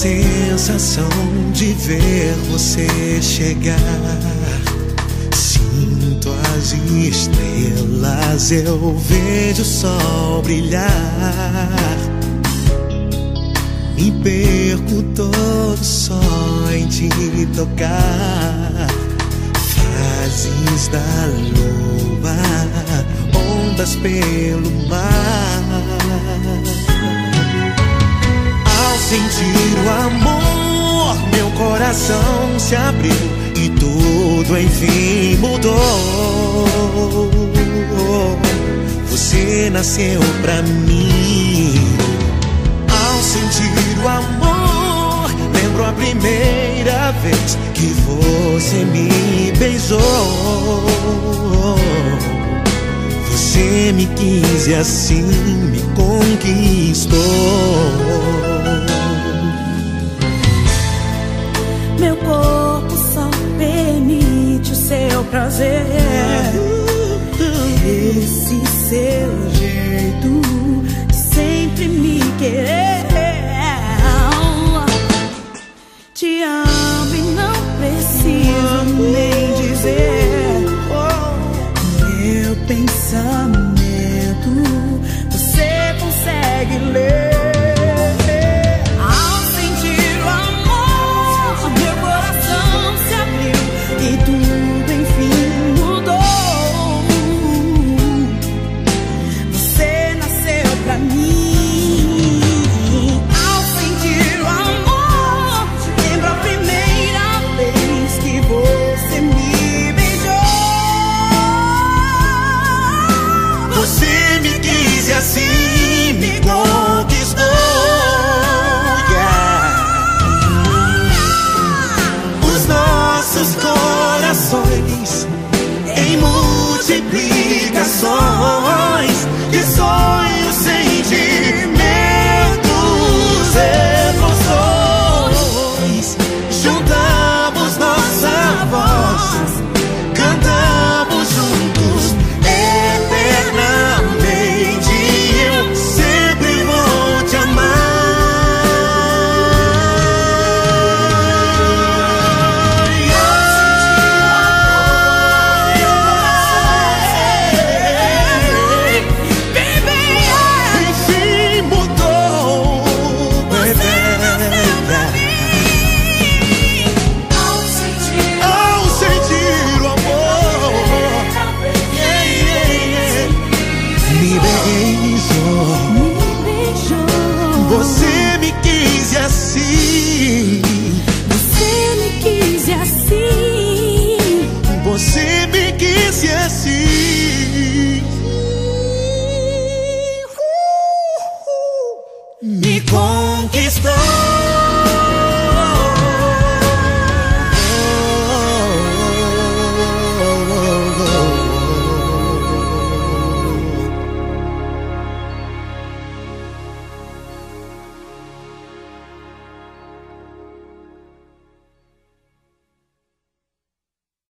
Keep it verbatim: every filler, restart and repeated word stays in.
sensação de ver você chegar. Sinto as estrelas, eu vejo o sol brilhar. Me perco todo só em te tocar. Fases da lua, ondas pelo mar. Ao sentir o amor, meu coração se abriu e tudo enfim mudou. Você nasceu pra mim. Ao sentir o amor, lembro a primeira vez que você me beijou. Você me quis e assim me conquistou. Meu corpo só permite o seu prazer. Esse seu jeito de sempre me querer. Te amo e não preciso nem dizer. Meu pensamento você consegue ler. Ao sentir o amor, meu coração se abriu e tudo enfim mudou. Você nasceu pra mim. Ao sentir o amor, lembro a primeira vez que você me beijou. Você me quis e assim me conquistou. Yeah. Os nossos corações em multiplicações de sonhos, sentimentos, emoções. Juntamos nossa voz, cantamos juntos eternamente. Eu sempre vou te amar. Enfim mudou, ao sentir o amor, yeah, yeah, yeah. Me beijou. Me beijou. Você